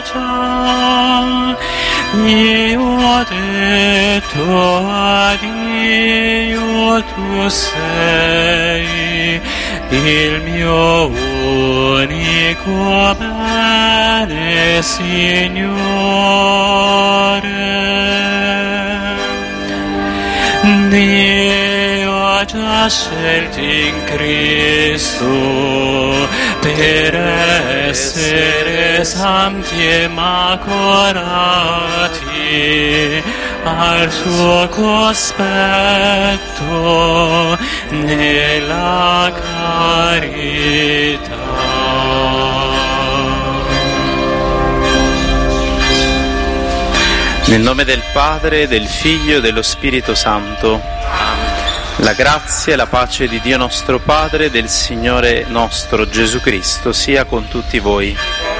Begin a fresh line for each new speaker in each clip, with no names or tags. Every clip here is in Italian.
già, io ho detto a Dio, tu sei il mio unico bene, Signore. Dio ha già scelto in Cristo per essere santi e immacolati al suo cospetto nella carità.
Nel nome del Padre, del Figlio e dello Spirito Santo. La grazia e la pace di Dio nostro Padre e del Signore nostro Gesù Cristo sia con tutti voi.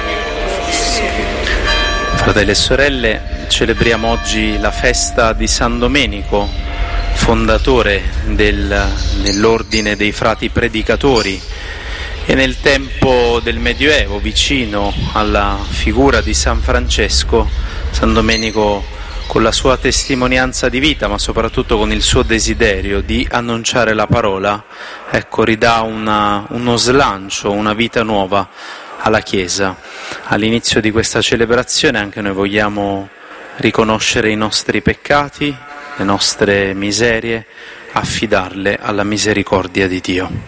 Fratelli e sorelle, celebriamo oggi la festa di San Domenico, fondatore dell'ordine dei frati predicatori, e nel tempo del Medioevo, vicino alla figura di San Francesco, San Domenico, con la sua testimonianza di vita, ma soprattutto con il suo desiderio di annunciare la parola, ridà uno slancio, una vita nuova alla Chiesa. All'inizio di questa celebrazione anche noi vogliamo riconoscere i nostri peccati, le nostre miserie, affidarle alla misericordia di Dio.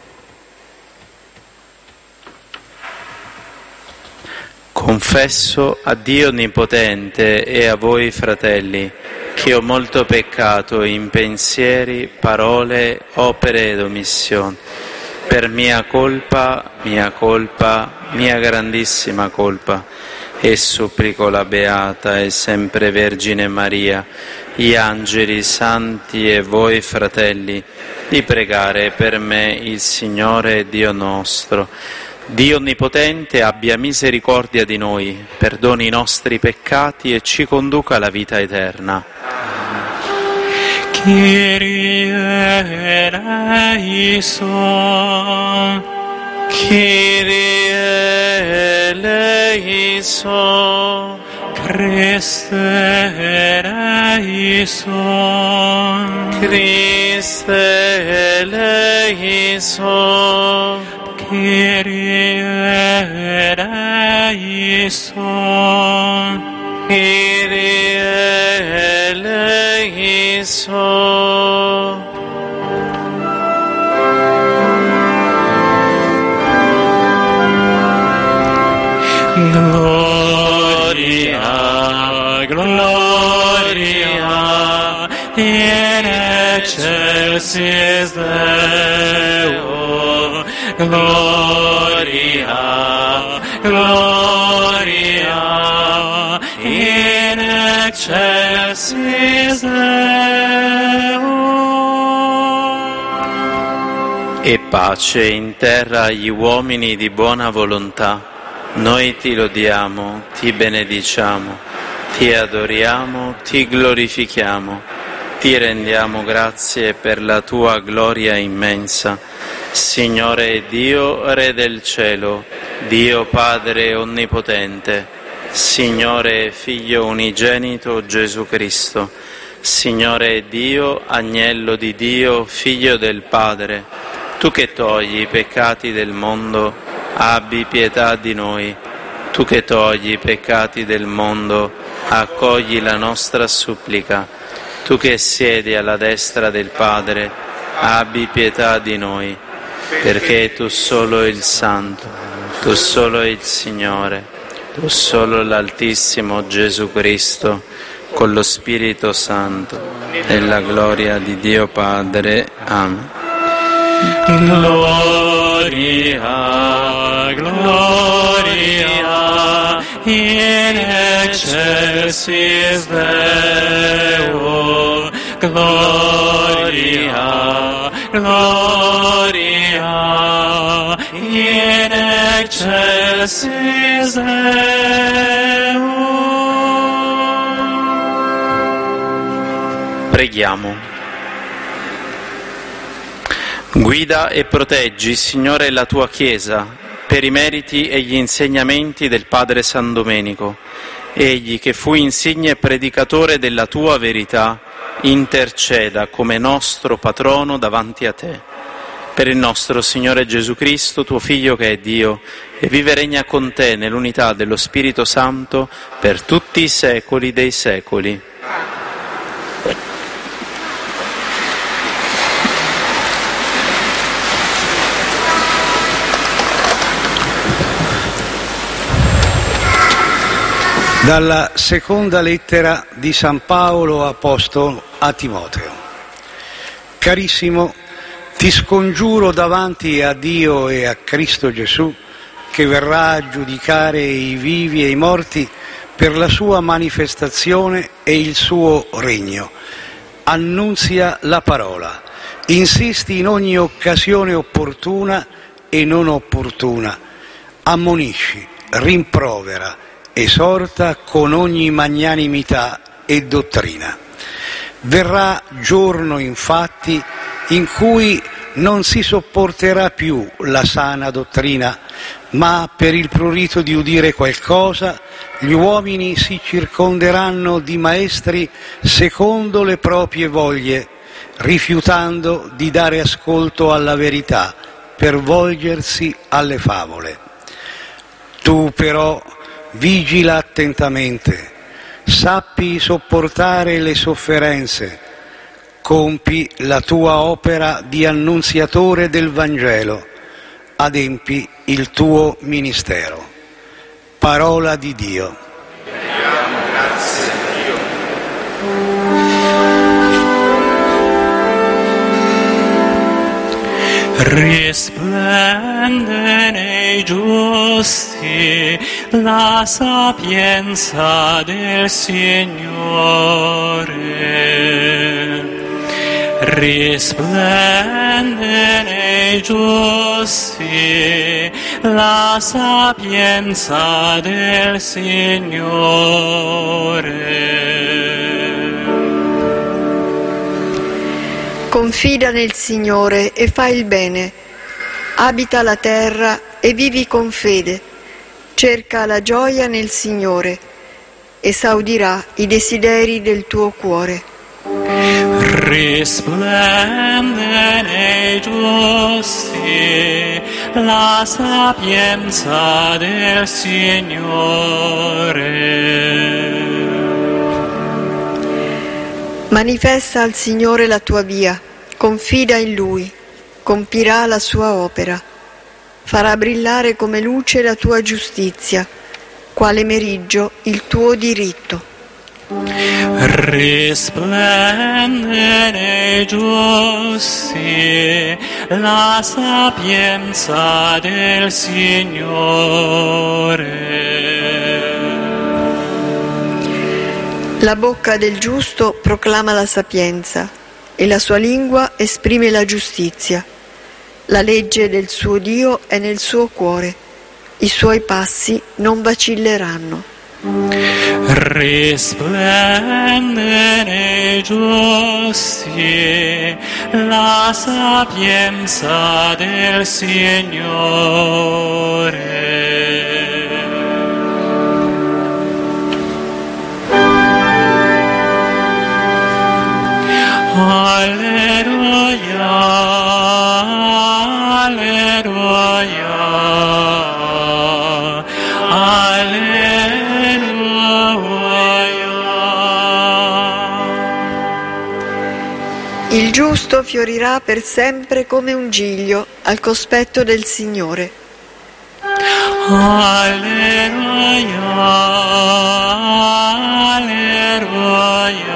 Confesso a Dio Onnipotente e a voi, fratelli, che ho molto peccato in pensieri, parole, opere ed omissioni, per mia colpa, mia grandissima colpa, e supplico la Beata e sempre Vergine Maria, gli angeli, i santi e voi, fratelli, di pregare per me il Signore Dio nostro. Dio Onnipotente abbia misericordia di noi, perdoni i nostri peccati e ci conduca alla vita eterna.
Kyrie eleison,
Kyrie eleison,
Christe eleison,
Christe eleison,
Kyrie eleison,
Kyrie eleison.
Gloria, gloria, in excelsis Deo. Gloria, gloria, in excelsis Deo.
E pace in terra agli uomini di buona volontà. Noi ti lodiamo, ti benediciamo, ti adoriamo, ti glorifichiamo, ti rendiamo grazie per la tua gloria immensa. Signore Dio, Re del cielo, Dio Padre Onnipotente, Signore Figlio Unigenito Gesù Cristo, Signore Dio, Agnello di Dio, Figlio del Padre, tu che togli i peccati del mondo, abbi pietà di noi. Tu che togli i peccati del mondo, accogli la nostra supplica. Tu che siedi alla destra del Padre, abbi pietà di noi, perché tu solo il Santo, tu solo il Signore, tu solo l'Altissimo Gesù Cristo, con lo Spirito Santo, nella gloria di Dio Padre. Amen.
Gloria, gloria, in excelsis Deo. Gloria, gloria, in excelsis Deo.
Preghiamo. Guida e proteggi, Signore, la tua Chiesa, per i meriti e gli insegnamenti del Padre San Domenico. Egli, che fu insigne predicatore della tua verità, interceda come nostro patrono davanti a te. Per il nostro Signore Gesù Cristo, tuo Figlio che è Dio, e vive e regna con te nell'unità dello Spirito Santo per tutti i secoli dei secoli.
Dalla seconda lettera di San Paolo Apostolo a Timoteo. Carissimo, ti scongiuro davanti a Dio e a Cristo Gesù, che verrà a giudicare i vivi e i morti per la sua manifestazione e il suo regno. Annunzia la parola, insisti in ogni occasione opportuna e non opportuna, ammonisci, rimprovera, esorta con ogni magnanimità e dottrina. Verrà giorno, infatti, in cui non si sopporterà più la sana dottrina, ma per il prurito di udire qualcosa, gli uomini si circonderanno di maestri secondo le proprie voglie, rifiutando di dare ascolto alla verità per volgersi alle favole. Tu però vigila attentamente, sappi sopportare le sofferenze, compi la tua opera di annunziatore del Vangelo, adempi il tuo ministero. Parola di Dio.
Grazie a Dio.
Risplende nei giusti la sapienza del Signore. Risplende nei giusti la sapienza del Signore.
Confida nel Signore e fai il bene, abita la terra e vivi con fede, cerca la gioia nel Signore, esaudirà i desideri del tuo cuore.
Risplende nei giusti la sapienza del Signore.
Manifesta al Signore la tua via, confida in Lui, compirà la sua opera, farà brillare come luce la tua giustizia, quale meriggio il tuo diritto.
Risplende nei giusti la sapienza del Signore.
La bocca del giusto proclama la sapienza e la sua lingua esprime la giustizia. La legge del suo Dio è nel suo cuore, i suoi passi non vacilleranno.
Risplende nei giusti la sapienza del Signore. Alleluia, alleluia, alleluia.
Il giusto fiorirà per sempre come un giglio al cospetto del Signore.
Alleluia, alleluia.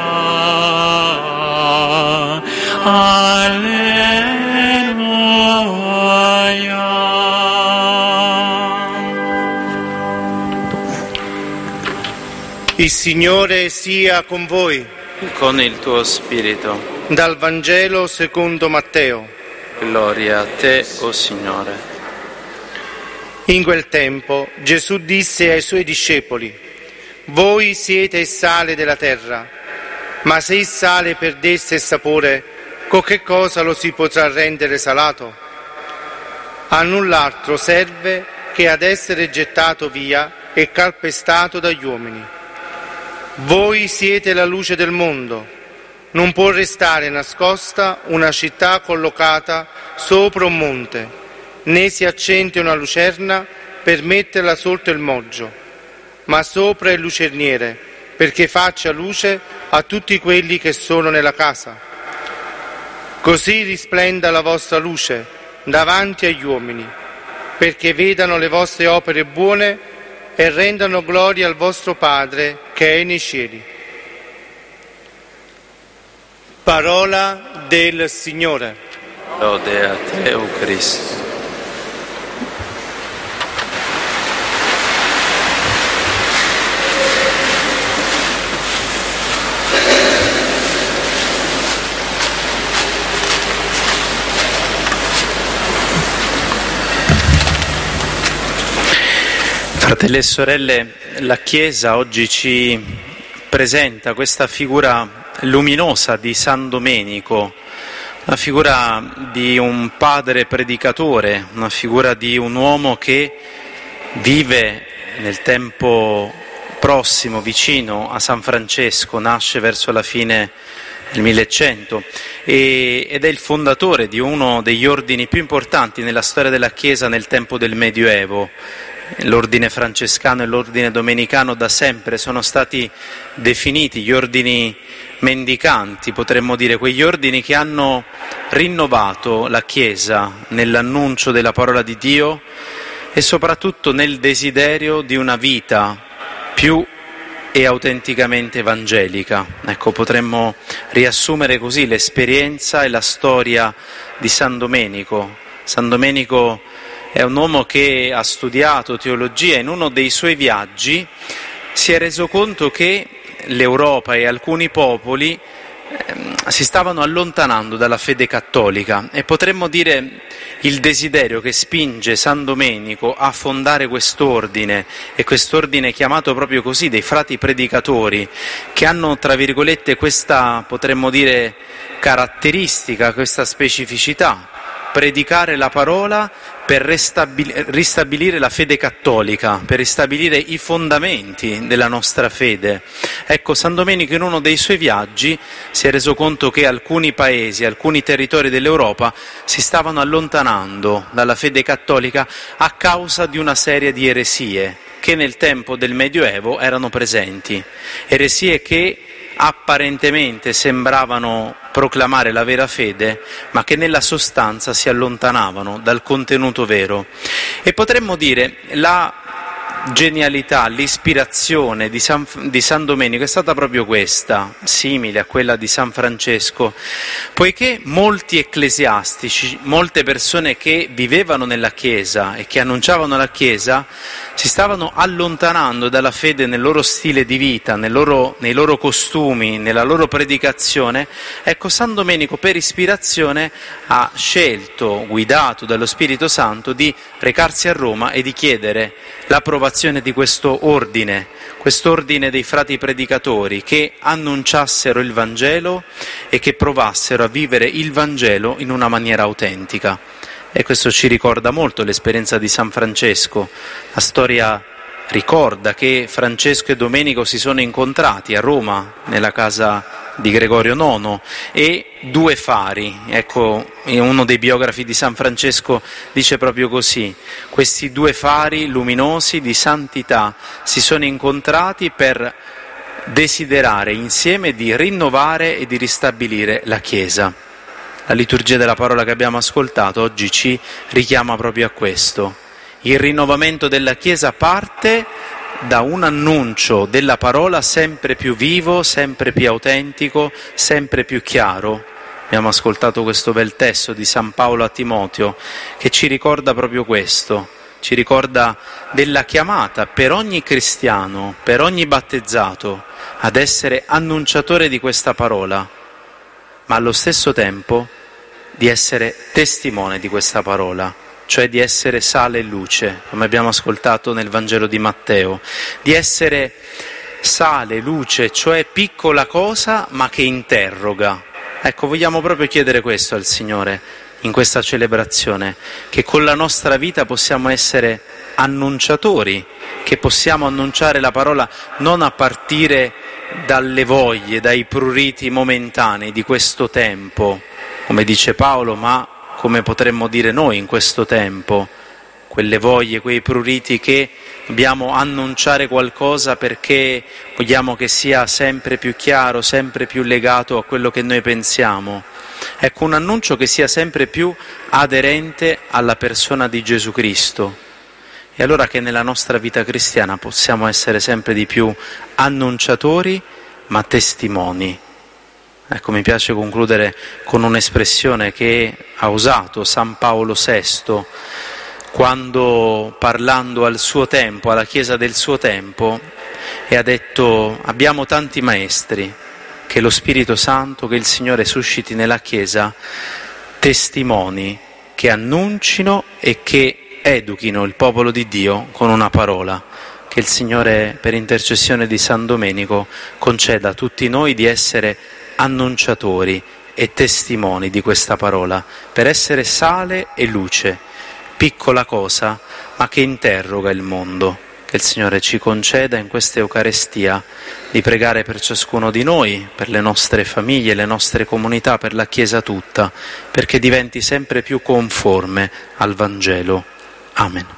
Il Signore sia con voi.
Con il tuo spirito.
Dal Vangelo secondo Matteo.
Gloria a te, o Signore.
In quel tempo Gesù disse ai suoi discepoli: voi siete il sale della terra, ma se il sale perdesse il sapore, con che cosa lo si potrà rendere salato? A null'altro serve che ad essere gettato via e calpestato dagli uomini. Voi siete la luce del mondo. Non può restare nascosta una città collocata sopra un monte, né si accende una lucerna per metterla sotto il moggio, ma sopra il lucerniere, perché faccia luce a tutti quelli che sono nella casa. Così risplenda la vostra luce davanti agli uomini, perché vedano le vostre opere buone e rendano gloria al vostro Padre che è nei cieli. Parola del Signore.
Lode a te, o Cristo. Fratelli e sorelle, la Chiesa oggi ci presenta questa figura luminosa di San Domenico, una figura di un padre predicatore, una figura di un uomo che vive nel tempo prossimo, vicino a San Francesco, nasce verso la fine del 1100 ed è il fondatore di uno degli ordini più importanti nella storia della Chiesa nel tempo del Medioevo. L'ordine francescano e l'ordine domenicano da sempre sono stati definiti gli ordini mendicanti, potremmo dire, quegli ordini che hanno rinnovato la Chiesa nell'annuncio della parola di Dio e soprattutto nel desiderio di una vita più e autenticamente evangelica. Ecco, potremmo riassumere così l'esperienza e la storia di San Domenico. San Domenico è un uomo che ha studiato teologia e in uno dei suoi viaggi si è reso conto che l'Europa e alcuni popoli si stavano allontanando dalla fede cattolica e potremmo dire il desiderio che spinge San Domenico a fondare quest'ordine, e quest'ordine chiamato proprio così, dei frati predicatori, che hanno tra virgolette questa, potremmo dire, caratteristica, questa specificità: predicare la parola per ristabilire la fede cattolica, per ristabilire i fondamenti della nostra fede. Ecco, San Domenico in uno dei suoi viaggi si è reso conto che alcuni paesi, alcuni territori dell'Europa si stavano allontanando dalla fede cattolica a causa di una serie di eresie che nel tempo del Medioevo erano presenti, eresie che apparentemente sembravano proclamare la vera fede, ma che nella sostanza si allontanavano dal contenuto vero. E potremmo dire la genialità, l'ispirazione di San Domenico è stata proprio questa, simile a quella di San Francesco, poiché molti ecclesiastici, molte persone che vivevano nella Chiesa e che annunciavano la Chiesa, si stavano allontanando dalla fede nel loro stile di vita, nei loro costumi, nella loro predicazione. Ecco, San Domenico per ispirazione ha scelto, guidato dallo Spirito Santo, di recarsi a Roma e di chiedere l'approvazione di quest'ordine dei frati predicatori che annunciassero il Vangelo e che provassero a vivere il Vangelo in una maniera autentica. E questo ci ricorda molto l'esperienza di San Francesco. La storia ricorda che Francesco e Domenico si sono incontrati a Roma, nella casa di Gregorio IX, e due fari, ecco, uno dei biografi di San Francesco dice proprio così: questi due fari luminosi di santità si sono incontrati per desiderare insieme di rinnovare e di ristabilire la Chiesa. La liturgia della parola che abbiamo ascoltato oggi ci richiama proprio a questo. Il rinnovamento della Chiesa parte da un annuncio della parola sempre più vivo, sempre più autentico, sempre più chiaro. Abbiamo ascoltato questo bel testo di San Paolo a Timoteo che ci ricorda proprio questo, ci ricorda della chiamata per ogni cristiano, per ogni battezzato, ad essere annunciatore di questa parola, ma allo stesso tempo di essere testimone di questa parola, cioè di essere sale e luce, come abbiamo ascoltato nel Vangelo di Matteo, di essere sale, luce, cioè piccola cosa ma che interroga. Ecco, vogliamo proprio chiedere questo al Signore in questa celebrazione, che con la nostra vita possiamo essere annunciatori, che possiamo annunciare la parola non a partire dalle voglie, dai pruriti momentanei di questo tempo, come dice Paolo, ma come potremmo dire noi in questo tempo, quelle voglie, quei pruriti che dobbiamo annunciare qualcosa perché vogliamo che sia sempre più chiaro, sempre più legato a quello che noi pensiamo. Ecco, un annuncio che sia sempre più aderente alla persona di Gesù Cristo. E allora che nella nostra vita cristiana possiamo essere sempre di più annunciatori, ma testimoni. Ecco, mi piace concludere con un'espressione che ha usato San Paolo VI, quando parlando al suo tempo, alla Chiesa del suo tempo, e ha detto: abbiamo tanti maestri, che lo Spirito Santo, che il Signore susciti nella Chiesa testimoni che annuncino e che educhino il popolo di Dio con una parola. Che il Signore, per intercessione di San Domenico, conceda a tutti noi di essere annunciatori e testimoni di questa parola, per essere sale e luce, piccola cosa, ma che interroga il mondo. Che il Signore ci conceda in questa Eucaristia di pregare per ciascuno di noi, per le nostre famiglie, le nostre comunità, per la Chiesa tutta, perché diventi sempre più conforme al Vangelo. Amen.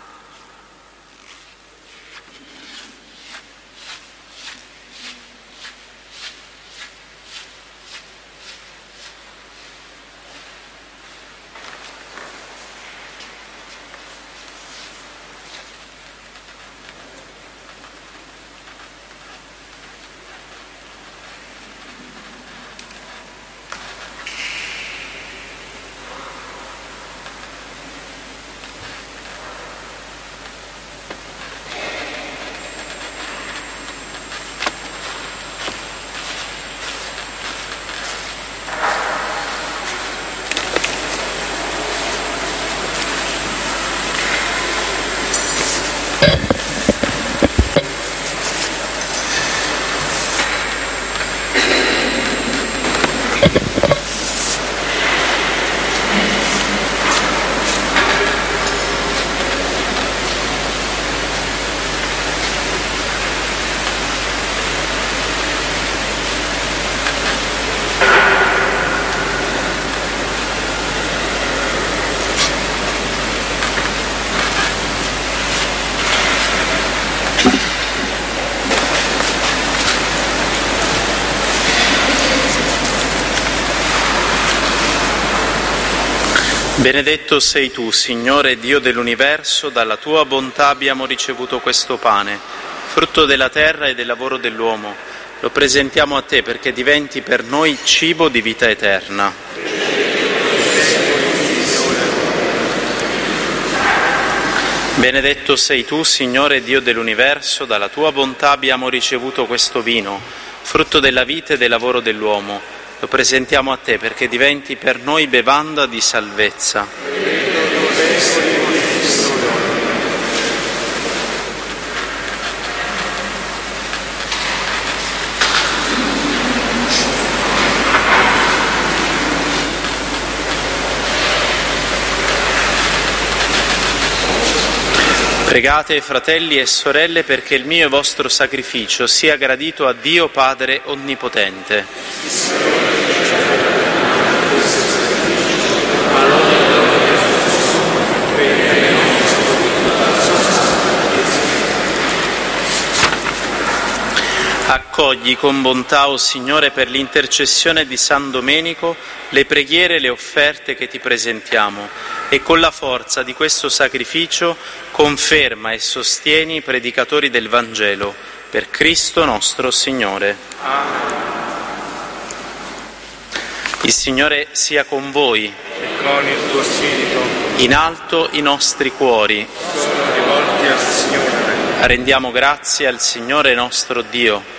Benedetto sei tu, Signore Dio dell'universo, dalla tua bontà abbiamo ricevuto questo pane, frutto della terra e del lavoro dell'uomo. Lo presentiamo a te perché diventi per noi cibo di vita eterna. Benedetto sei tu, Signore Dio dell'universo, dalla tua bontà abbiamo ricevuto questo vino, frutto della vita e del lavoro dell'uomo. Lo presentiamo a te perché diventi per noi bevanda di salvezza. Pregate, fratelli e sorelle, perché il mio e vostro sacrificio sia gradito a Dio Padre Onnipotente. Accogli con bontà, o Signore, per l'intercessione di San Domenico, le preghiere e le offerte che ti presentiamo, e con la forza di questo sacrificio conferma e sostieni i predicatori del Vangelo, per Cristo nostro Signore. Amen. Il Signore sia con voi.
E con il tuo spirito.
In alto i nostri cuori.
Sono rivolti al Signore.
Rendiamo grazie al Signore nostro Dio.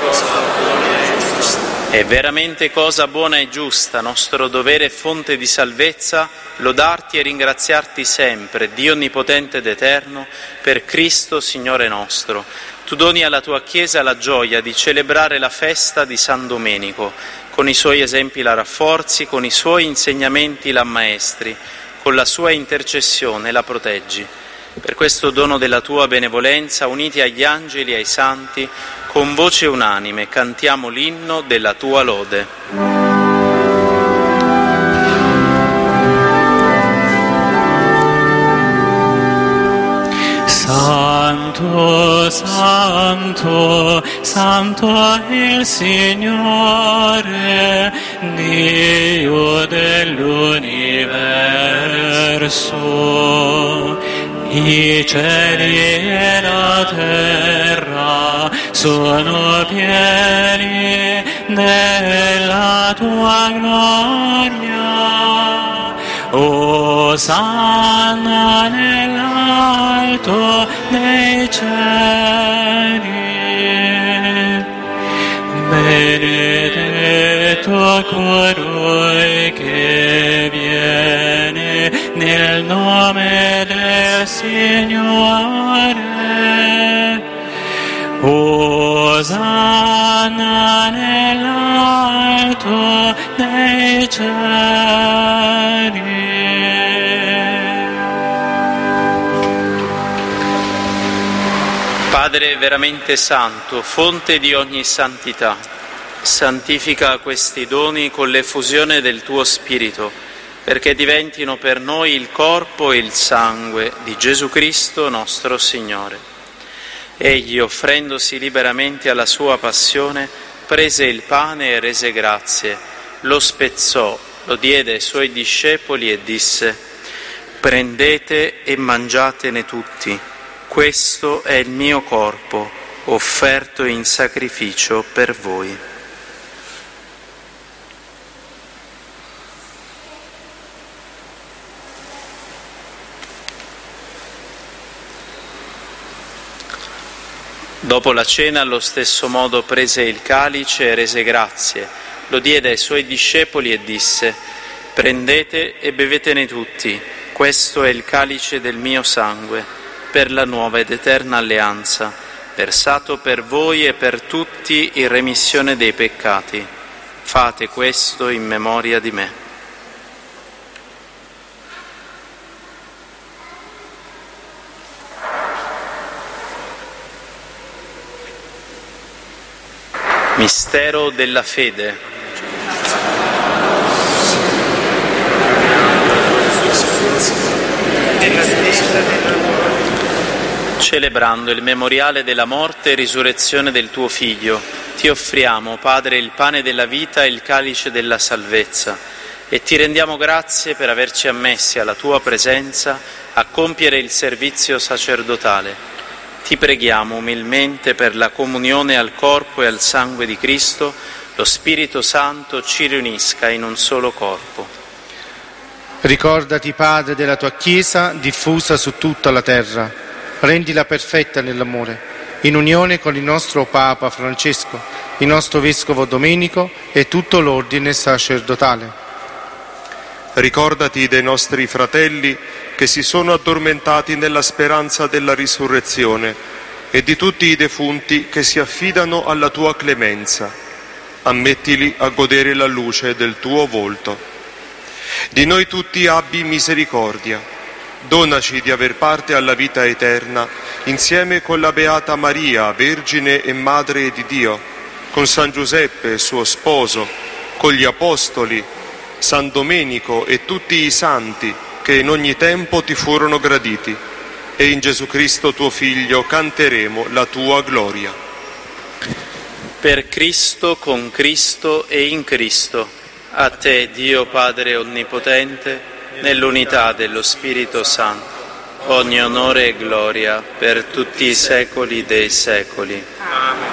È veramente cosa buona e giusta, nostro dovere e fonte di salvezza, lodarti e ringraziarti sempre, Dio onnipotente ed eterno, per Cristo Signore nostro. Tu doni alla tua Chiesa la gioia di celebrare la festa di San Domenico, con i suoi esempi la rafforzi, con i suoi insegnamenti la ammaestri, con la sua intercessione la proteggi. Per questo dono della tua benevolenza, uniti agli angeli e ai santi, con voce unanime cantiamo l'inno della tua lode.
Santo, santo, santo è il Signore, Dio dell'universo. I cieli e la terra sono pieni della tua gloria. Osanna nell'alto dei cieli. Benedetto colui che viene nel nome del Signore. Osanna nell'alto dei cieli.
Padre veramente santo, fonte di ogni santità, santifica questi doni con l'effusione del tuo Spirito, perché diventino per noi il corpo e il sangue di Gesù Cristo nostro Signore. Egli, offrendosi liberamente alla sua passione, prese il pane e rese grazie, lo spezzò, lo diede ai suoi discepoli e disse: «Prendete e mangiatene tutti. Questo è il mio corpo, offerto in sacrificio per voi». Dopo la cena, allo stesso modo, prese il calice e rese grazie, lo diede ai suoi discepoli e disse: «Prendete e bevetene tutti. Questo è il calice del mio sangue, per la nuova ed eterna alleanza, versato per voi e per tutti in remissione dei peccati. Fate questo in memoria di me». Mistero della fede. Celebrando il memoriale della morte e risurrezione del tuo Figlio, ti offriamo, Padre, il pane della vita e il calice della salvezza, e ti rendiamo grazie per averci ammessi alla tua presenza a compiere il servizio sacerdotale. Ti preghiamo umilmente per la comunione al corpo e al sangue di Cristo, lo Spirito Santo ci riunisca in un solo corpo.
Ricordati, Padre, della tua Chiesa diffusa su tutta la terra. Rendila perfetta nell'amore, in unione con il nostro Papa Francesco, il nostro Vescovo Domenico e tutto l'ordine sacerdotale.
Ricordati dei nostri fratelli che si sono addormentati nella speranza della risurrezione e di tutti i defunti che si affidano alla tua clemenza. Ammettili a godere la luce del tuo volto. Di noi tutti abbi misericordia. Donaci di aver parte alla vita eterna insieme con la Beata Maria, Vergine e Madre di Dio, con San Giuseppe, suo sposo, con gli Apostoli, San Domenico e tutti i santi che in ogni tempo ti furono graditi, e in Gesù Cristo tuo Figlio canteremo la tua gloria.
Per Cristo, con Cristo e in Cristo, a te, Dio Padre Onnipotente, nell'unità dello Spirito Santo, ogni onore e gloria per tutti i secoli dei secoli. Amen.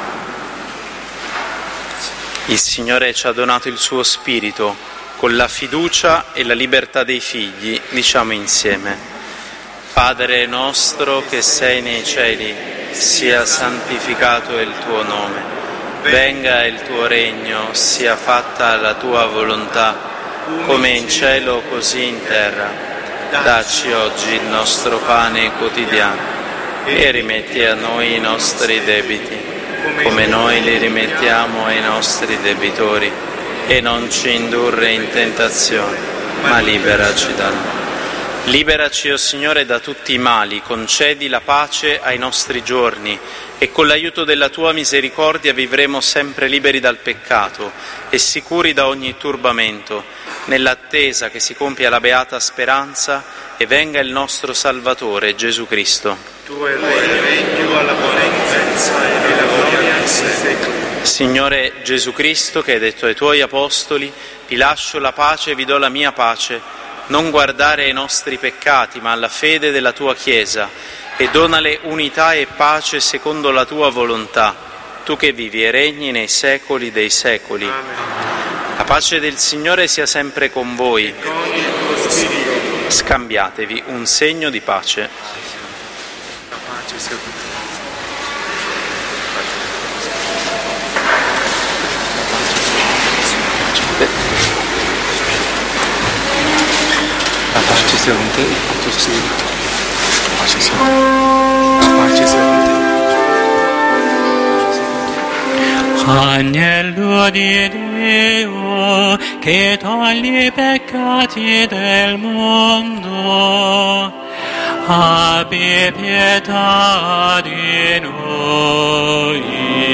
Il Signore ci ha donato il suo Spirito. Con la fiducia e la libertà dei figli diciamo insieme: Padre nostro che sei nei cieli, sia santificato il tuo nome. Venga il tuo regno, sia fatta la tua volontà, come in cielo così in terra. Dacci oggi il nostro pane quotidiano e rimetti a noi i nostri debiti, come noi li rimettiamo ai nostri debitori, e non ci indurre in tentazione, ma liberaci dal male. Liberaci, o Signore, da tutti i mali, concedi la pace ai nostri giorni e con l'aiuto della Tua misericordia vivremo sempre liberi dal peccato e sicuri da ogni turbamento, nell'attesa che si compia la beata speranza e venga il nostro Salvatore, Gesù Cristo.
Tuo è il regno, la potenza e la gloria in secoli.
Signore Gesù Cristo, che hai detto ai Tuoi Apostoli, vi lascio la pace e vi do la mia pace, non guardare ai nostri peccati, ma alla fede della Tua Chiesa, e donale unità e pace secondo la Tua volontà, Tu che vivi e regni nei secoli dei secoli.
Amen.
La pace del Signore sia sempre con voi.
Con il tuo spirito.
Scambiatevi un segno di pace.
La pace sia con te. La pace sia con te, il tuo spirito. La pace sia con te. La pace sia con te.
Agnello di Dio, che togli i peccati del mondo, abbi pietà di noi.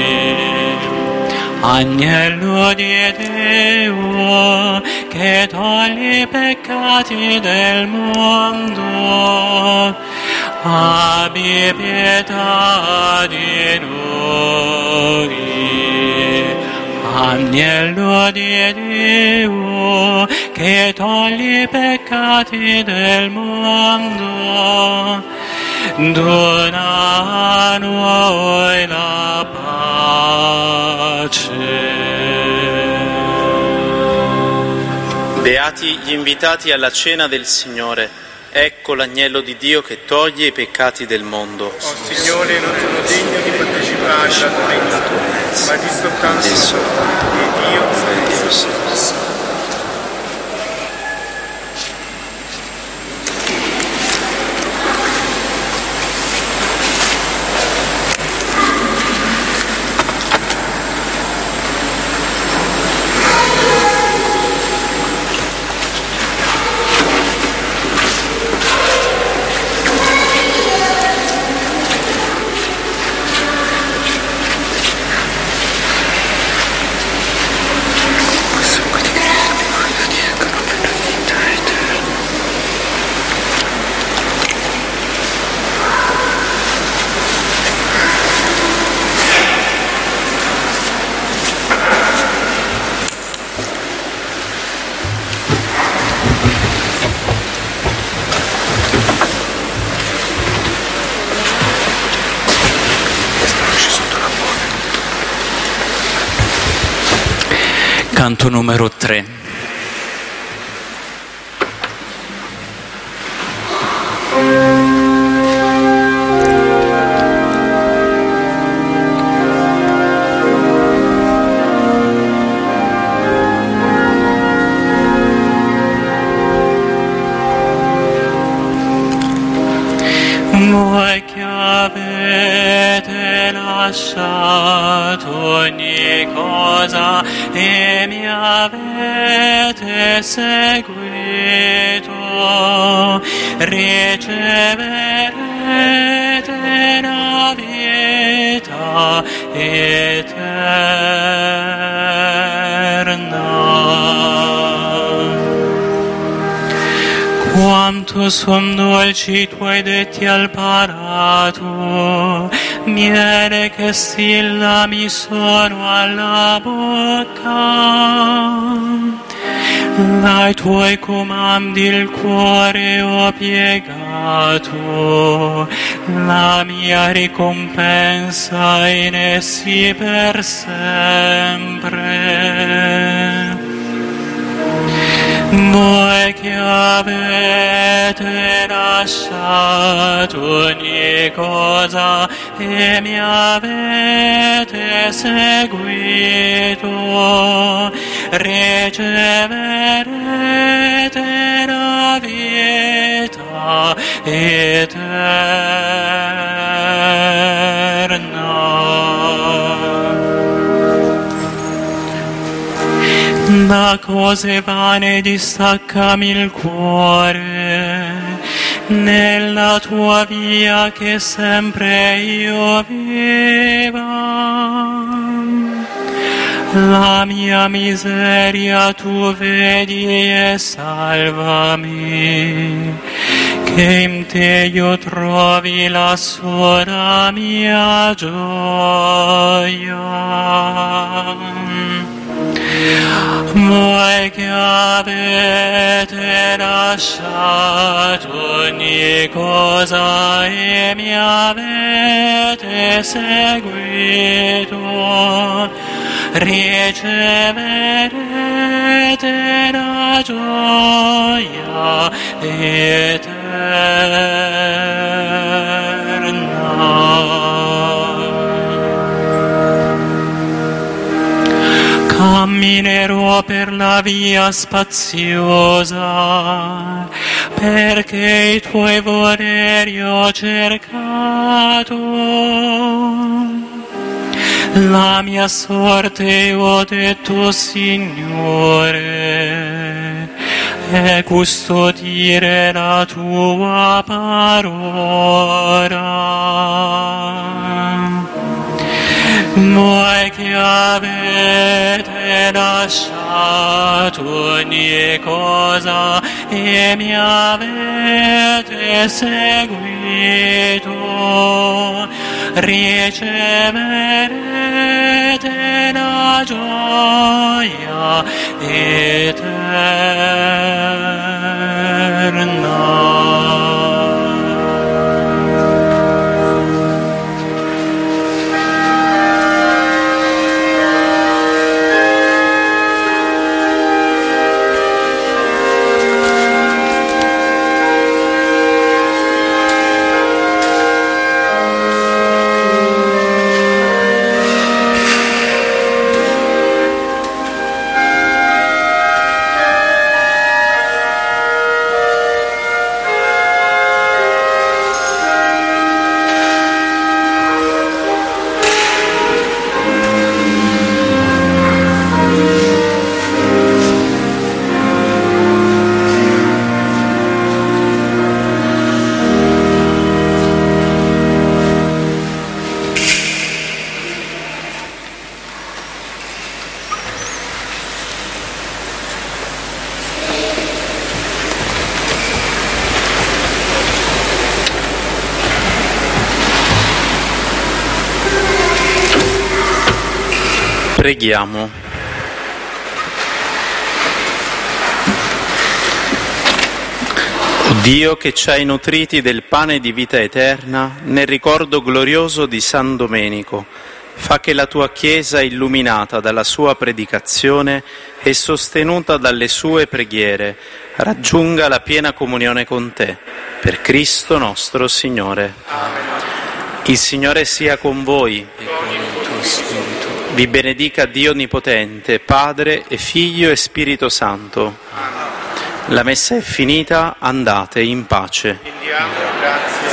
Agnello di Dio, che togli i peccati del mondo, abbi pietà di noi. Agnello di Dio, che togli i peccati del mondo, dona a noi la pace.
Beati gli invitati alla cena del Signore. Ecco l'agnello di Dio che toglie i peccati del mondo.
Oh Signore, non sono degno di partecipare alla tua regna, ma di soltanto e Dio stesso.
Canto numero 3. Voi che avete lasciato ogni cosa e mi avete seguito, riceverete la vita eterna. Quanto son dolci i tuoi detti al palato, miele che stilla mi sono alla bocca. Ai tuoi comandi il cuore ho piegato, la mia ricompensa in essi per sempre. Voi che avete lasciato ogni cosa e mi avete seguito, riceverete la vita eterna. Da cose vane distaccami il cuore, nella tua via che sempre io viva. La mia miseria tu vedi e salvami, che in te io trovi la sola mia gioia. Voi che avete lasciato ogni cosa e mi avete seguito, riceverete la gioia eterna. Camminerò per la via spaziosa, perché i tuoi voleri ho cercato. La mia sorte ho detto, Signore, è custodire la tua parola. Voi che avete lasciato ogni cosa e mi avete seguito, riceverete la gioia eterna.
Preghiamo. O Dio, che ci hai nutriti del pane di vita eterna, nel ricordo glorioso di San Domenico, fa che la tua Chiesa, illuminata dalla sua predicazione e sostenuta dalle sue preghiere, raggiunga la piena comunione con te, per Cristo nostro Signore.
Amen.
Il Signore sia con voi.
E con il tuo spirito.
Vi benedica Dio Onnipotente, Padre e Figlio e Spirito Santo. La messa è finita, andate in pace.
Rendiamo grazie a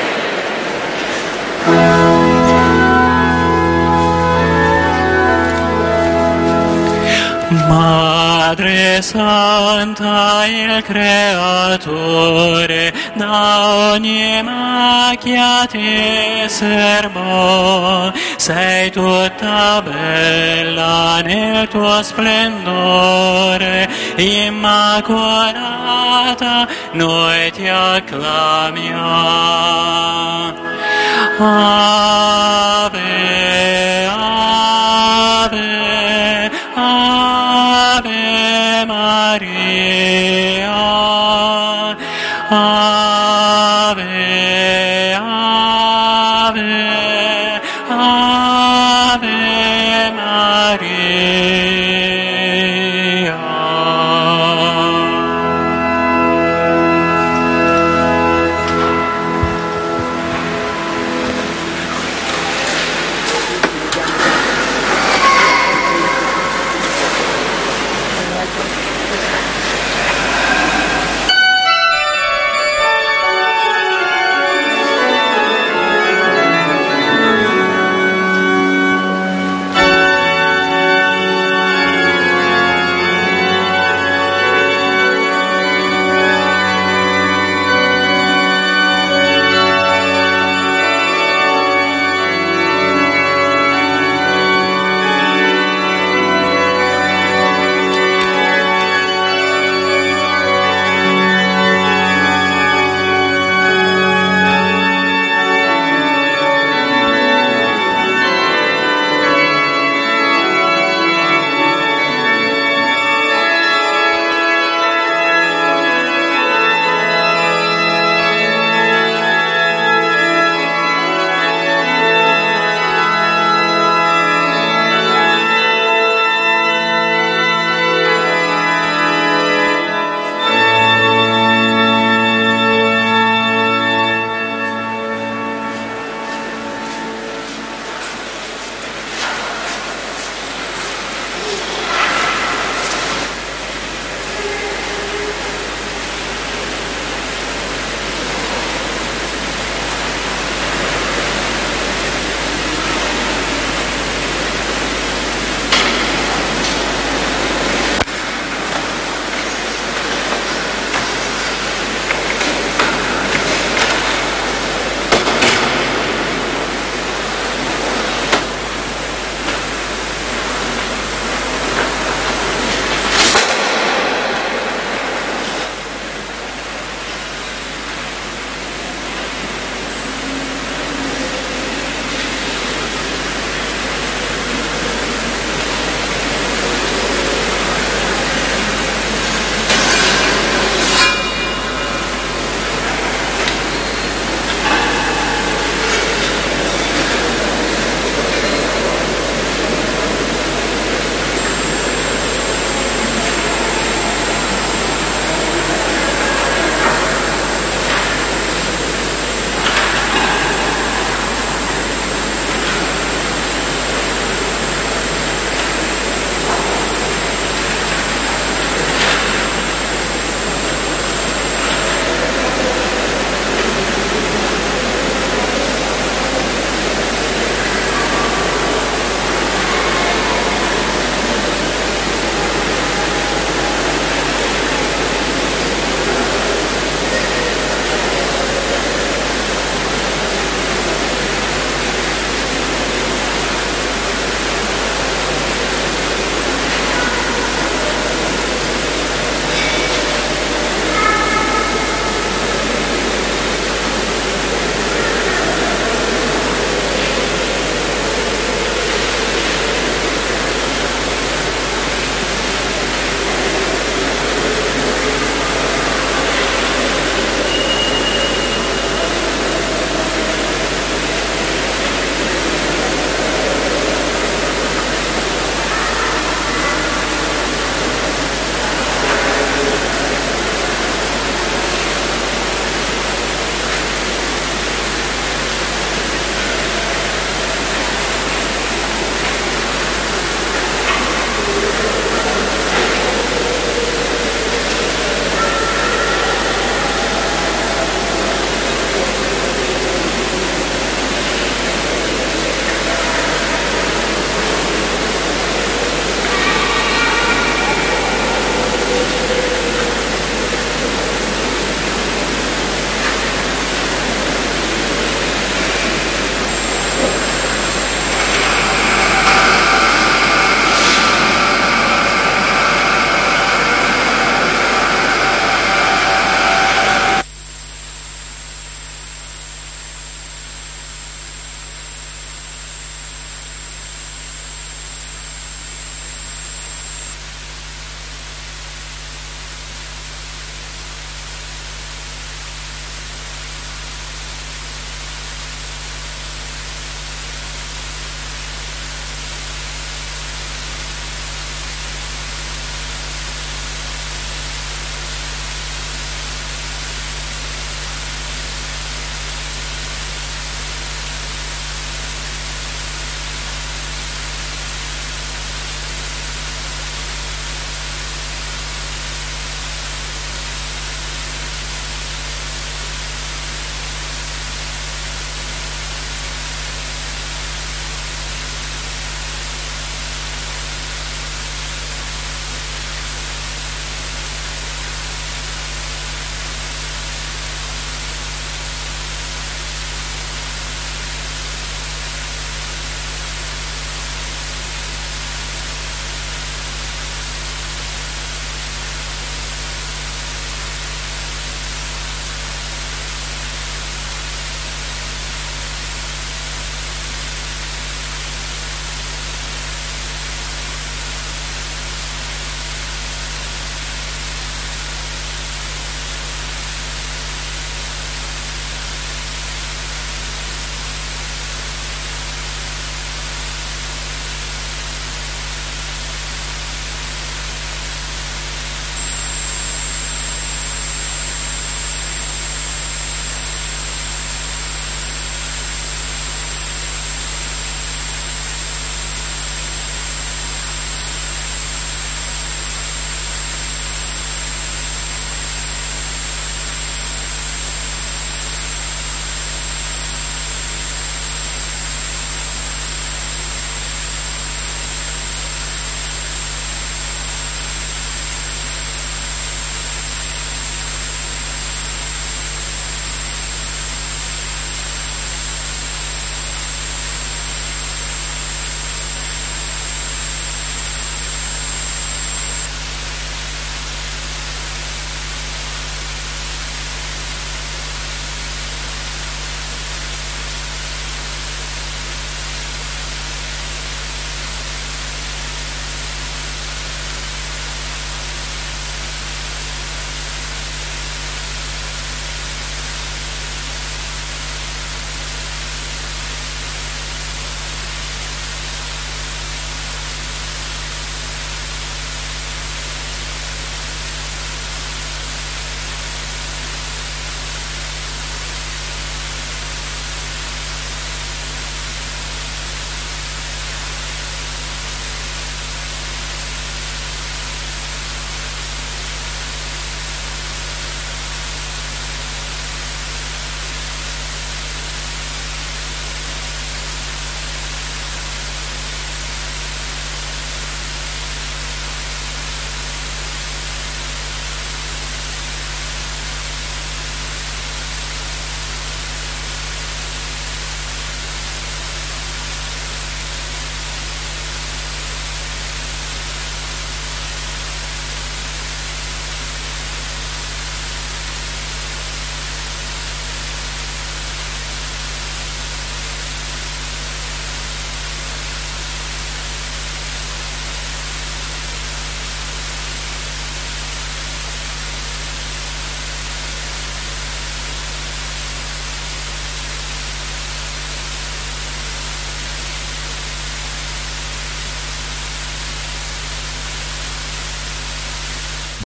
Dio.
Madre Santa, il Creatore, da ogni macchia ti serbo, sei tutta bella nel tuo splendore, immacolata, noi ti acclamiamo. Ave